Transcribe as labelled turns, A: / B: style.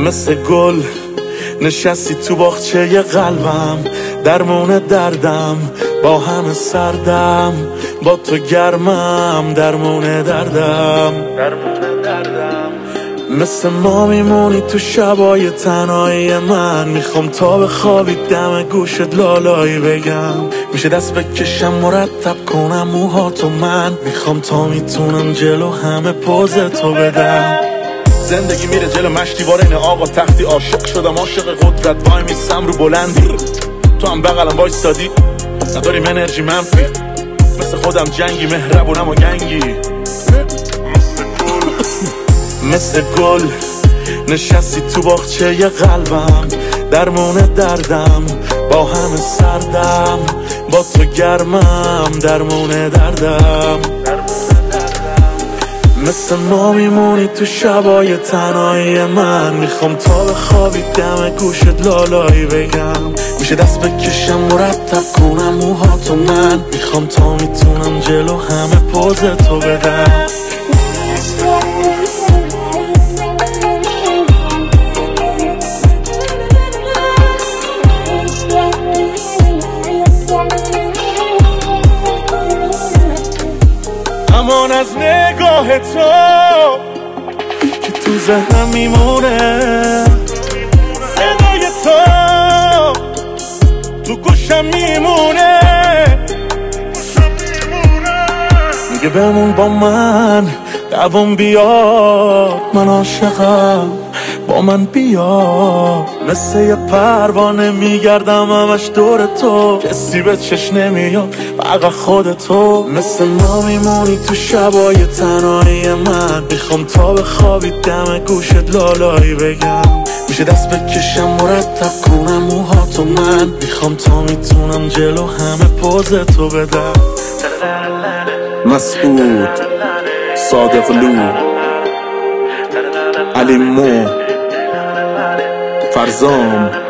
A: مثل گل نشستی تو باغچه قلبم، درمون دردم با همه سردم، با تو گرمم درمون دردم. مثل ما میمونی تو شبای تنهایی من، میخوام تا بخوابی دم گوشت لالایی بگم، میشه دست بکشم مرتب کنم موهاتو من، میخوام تا میتونم جلو همه پوز تو بدم. زندگی میره جلو مشتی وارین آقا تختی، عاشق شدم عاشق قدرت، وای میسم رو بلندی، تو هم بغلم وایستادی، نداریم انرژی منفی، مثل خودم جنگی مهربونم و گنگی. مثل گل نشستی تو باغچه قلبم، درمون دردم با همه سردم، با تو گرمم درمون دردم. مثل ما میمونی تو شبای تنهایی من، میخوام تا بخوابی دم گوشت لالایی بگم، میشه دست بکشم مرتب کنم موهاتو من، میخوام تا میتونم جلو همه پوز تو بدم. امان از نگاه تو که تو ذهنم میمونه، صدای تو تو گوشم میمونه، میگه بمون با من دوام بیاد، من عاشقم با من بیا، مثل یه پروانه میگردم همش دور تو، کسی به چشم نمیاد فقط خودتو. مثل ما میمونی تو شبای تنهایی من، میخوام تا بخوابی دم گوشت لالایی بگم، میشه دست بکشم مرتب کنم موهاتو من، میخوام تا میتونم جلو همه پوز تو بدم.
B: مسعود صادقلو، علی مو، فرزام